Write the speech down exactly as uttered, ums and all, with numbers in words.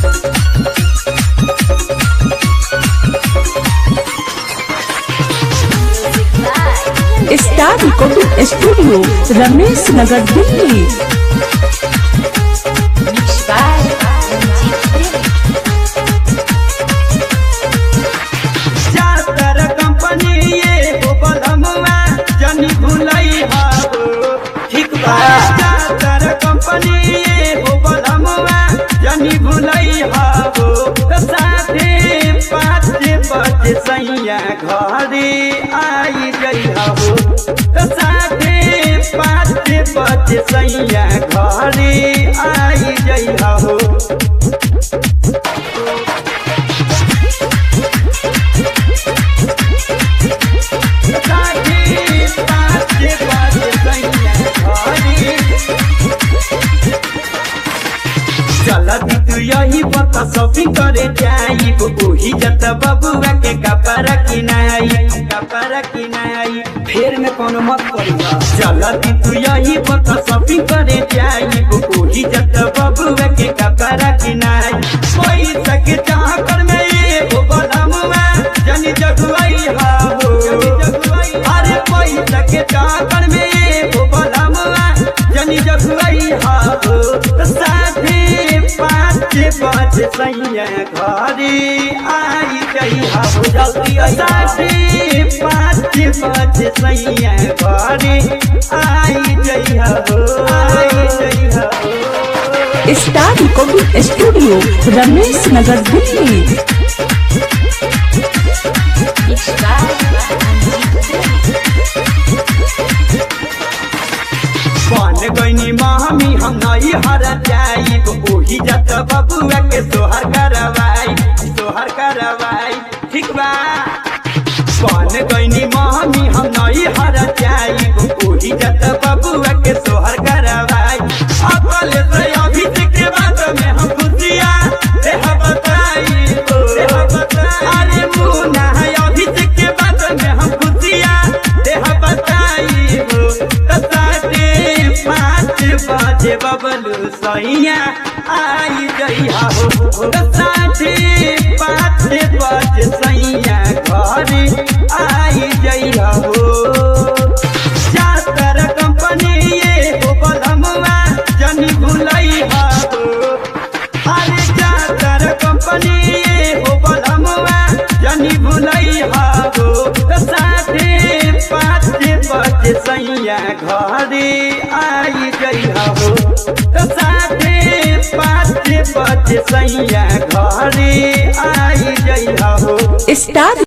Star recording studio Ramesh Nagar Delhi. जातर company ये हो बलमुआ जनी भुलई हाबो ठीक बा। जातर कंपनी ये हो बलमुआ जनी भुलई हाबो साथे पाँच बजे सैया घरे आई गई हाबो साथे पाँच बजे सैया घरे आई गई हाबो। चलती तू यही बता शॉपिंग करे जाई ओही जत बबुआ के कपड़ा किनाई कपड़ा किनाई फेर में कोनो मत करिया। चलती तू यही बता शॉपिंग करे जाई ओही जत बबुआ के कपड़ा किनाई कोई सके चाह कर में ये हो बलमुआ जनी जगुआई हाबो अरे कोई सके चाह कर में ये हो बलमुआ जनी जगुआई हाबो साथे पाँच बजे सैया घरे आई गई हाबो जल्दी साथे पाँच बजे सैया घरे आई गई हाबो आई गई हाबो। Star recording studio Ramesh Nagar Delhi. बन गईनी मामी हम नहीं हर जाई ओही जत बबुआ के सोहर करवाई सोहर करवाई ठीक बा। बन गईनी मामी हम नहीं हर जाई ओही जत बबुआ के सोहर करवाई अकल से अभी के बाद में हम खुशिया देह बताई देह बताई अरे मुन्ना है अभी के बाद में हम खुशिया देह बताई हो साथे पाँच बजे बबलू सैया आई गई हो साथे पाँच बजे सैया घरे आई गई हो। जातर कंपनी ये हो बलमुआ जनी भुलई हाबो अरे जातर कंपनी ये हो बलमुआ जनी भुलई हाबो साथे पाँच बजे सैया घरे आई गई हो साथे पाँच बजे सैया घरे आई गई हो। स्टार